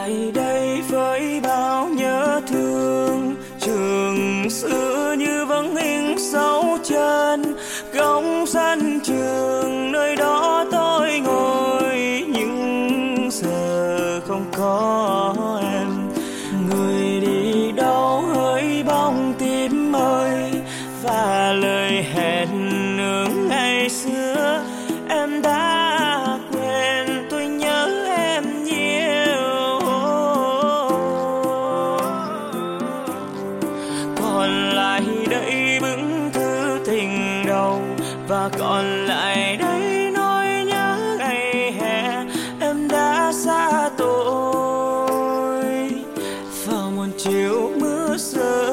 lại đây với bao nhớ thương. Trường xưa như vẫn in dấu chân, góc sân trường nơi đó tôi ngồi, nhưng giờ không có em. Người đi đâu hỡi bóng tím ơi, và lời hẹn ước ngày xưa em đã quên. Tôi nhớ em nhiều, còn lại đây bức thư tình đầu, và còn lại đây